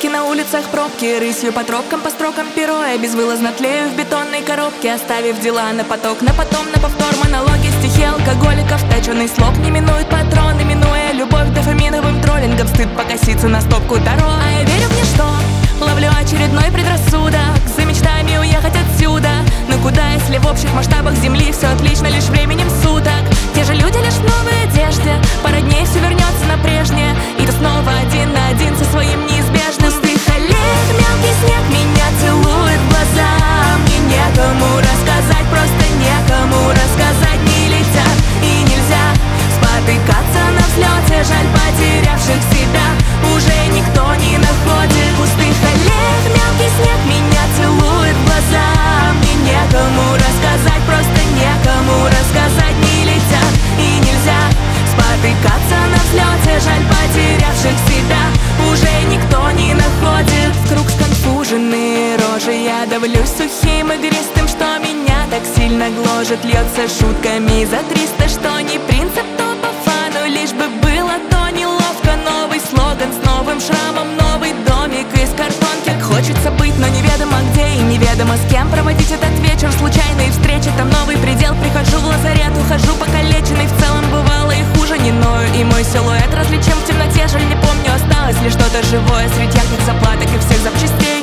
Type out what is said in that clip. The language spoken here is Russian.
Пробки на улицах, пробки, рысью по тропкам, по строкам перо. Я безвылазно тлею в бетонной коробке, оставив дела на поток, на потом, на повтор. Монологи, стихи алкоголиков, точеный слог не минует патроны, минуя любовь дофаминовым троллингом. Стыд покоситься на стопку таро. А я верю в ничто, ловлю очередной предрассудок, за мечтами уехать отсюда. Но куда, если в общих масштабах земли все отлично лишь временем суток? Те же люди лишь в новой одежде, пара дней все вернется на прежнее, и ты снова один на один со своим неизбежным. Пустых аллеях мелкий снег меня целует в глаза. Мне некому рассказать, просто некому рассказать. Не летят и нельзя спотыкаться на взлете. Жаль, потерявших себя уже никто не находит. В пустых аллеях мелкий снег меня целует в глаза. Мне некому рассказать, просто некому рассказать. Не летят и нельзя спотыкаться на взлете. Жаль, потерявших себя уже никто не находит. Вкруг сконфуженные рожи, я давлюсь сухим игристым, что меня так сильно гложет. Льется шутками за 300, что не принцип, то по фану. Лишь бы было то неловко. Новый слоган с новым шрамом, новый домик из картонки. Хочется быть, но неведомо где и неведомо с кем проводить этот вечер. Случайные встречи, там новый предел. Прихожу в лазарет, ухожу покалеченный. В целом бывало и хуже, не ною. И мой силуэт различим в темноте. Жаль, не помню, осталось ли что-то живое среди ярких заплаток и всех запчастей.